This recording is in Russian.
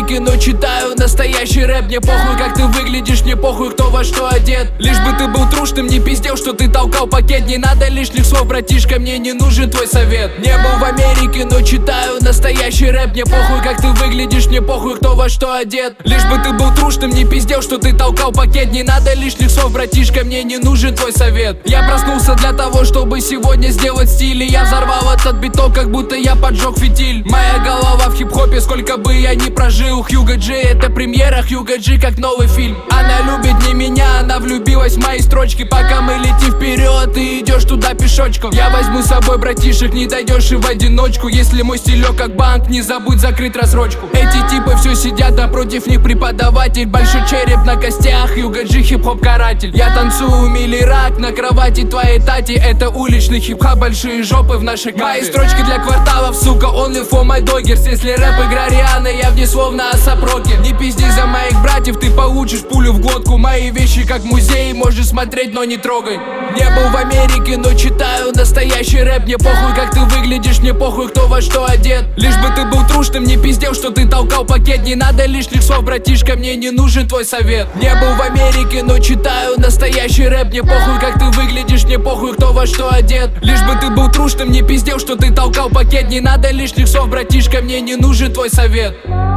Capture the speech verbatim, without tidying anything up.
Америке, но читаю настоящий рэп. Мне похуй, как ты выглядишь, мне похуй, кто во что одет. Лишь бы ты был трушным, не пиздел, что ты толкал пакет. Не надо лишних слов, братишка, мне не нужен твой совет. Не был в Америке, но читаю настоящий рэп. Мне похуй, как ты выглядишь, мне похуй, кто во что одет. Лишь бы ты был трушным, не пиздел, что ты толкал пакет. Не надо лишних слов, братишка, мне не нужен твой совет. Я проснулся для того, чтобы сегодня сделать стиль. И я взорвал этот биток, как будто я поджег фитиль. Моя голова в хип-хопе, сколько бы я ни прожил. Хьюго Джи, это премьера, Хьюго Джи как новый фильм. Она любит не меня, она влюбилась в мои строчки. Пока мы летим вперед, ты идешь туда пешочком. Я возьму с собой братишек, не дойдешь и в одиночку. Если мой стилек как банк, не забудь закрыть рассрочку. Эти типы все сидят, а против них преподаватель. Большой череп на костях, Хьюго Джи хип-хоп каратель. Я танцую мили рак на кровати твоей тати. Это уличный хип-хоп, большие жопы в нашей капе. Мои строчки для кварталов, сука, only for my doggers. Если рэп игра Рианы, я в ней словно асапроки. Не пизди за моих братьев, ты получишь пулю в глотку. Мои вещи как музей, можешь смотреть, но не трогай. Не был в Америке, но читаю настоящий рэп. Мне похуй, как ты выглядишь, мне похуй, кто во что одет. Лишь бы ты был трушным, не пиздел, что ты толкал пакет. Не надо лишних слов, братишка, мне не нужен твой совет. Не был в Америке, но читаю настоящий рэп. Мне похуй, как ты выглядишь, мне похуй, кто во что одет. Лишь бы ты был трушным, не пиздел, что ты толкал пакет. Не надо лишних слов, братишка, мне не нужен твой совет.